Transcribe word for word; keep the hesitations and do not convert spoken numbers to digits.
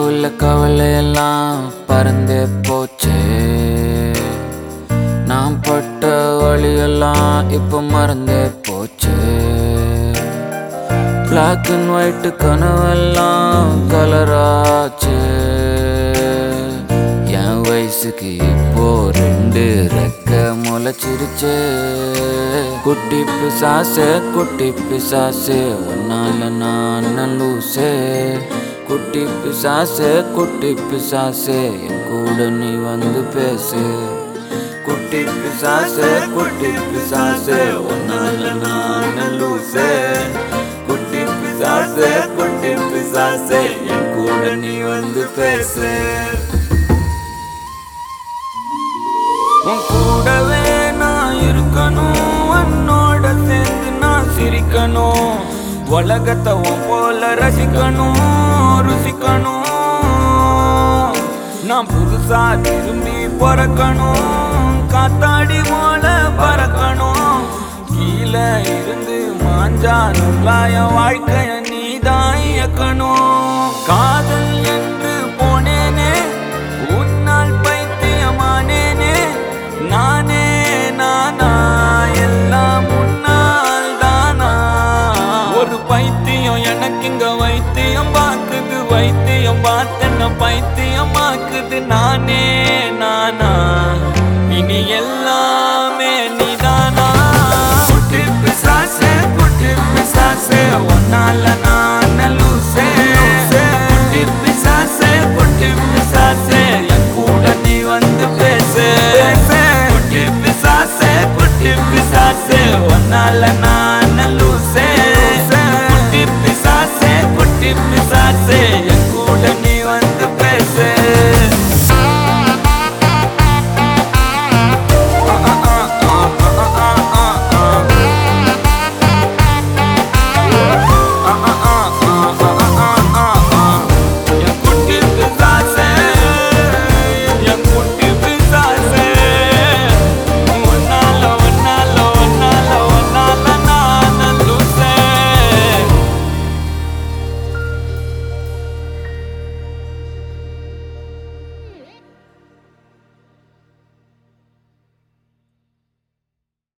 உள்ள கவலையெல்லாம் பறந்தே போச்சே. நான் பட்ட வழியெல்லாம் இப்ப மறந்தே போச்சே. பிளாக் அண்ட் ஒயிட் கனவெல்லாம் கலராச்சு. என் வயசுக்கு இப்போ ரெண்டு ரெக்க முளைச்சிருச்சே. குட்டி பிசாசே குட்டி பிசாசே ஒன்னால நான் லூசே. குட்டி பிசாசே குட்டி பிசாசே என் கூட நீ வந்து பேசு. குட்டி பிசாசே குட்டி பிசாசே ஒன்னால நான் லூசே. குட்டி பிசாசே குட்டி பிசாசே என் கூட நீ வந்து பேசு. உன் கூடவே நான் இருக்கணும், உன்னோட சேர்ந்து நான் சிரிக்கணும். உலகத்தை உன் போல ரசிக்கணும் ருசிக்கணும். நான் புதுசா திரும்பி பிறக்கணும், காத்தாடி போல பறக்கணும். கீழே இருந்து மாஞ்சா நுள்ளாய வாழ்க்கைய நீதான் இயக்கணும். காதல் என்று போனேனே உன்னால் பைத்தியமானேனே. நானே நானா எல்லாம் முன்னால் தானா. ஒரு பைத்தியம் எனக்கு இங்க வைத்தியம் பார்க்குது, வைத்தியம் பார்த்தென்ன பைத்தியமாக்குது. நானே நானா இனி எல்லாமே நீதானா. குட்டி பிசாசே குட்டி பிசாசே ஒன்னால நான் லூசே. குட்டி பிசாசே குட்டி பிசாசே என் கூட நீ வந்து பேசு. குட்டி பிசாசே குட்டி பிசாசே ஒன்னால நான் லூசே. குட்டி பிசாசே குட்டி பிசாசே என் கூட நீ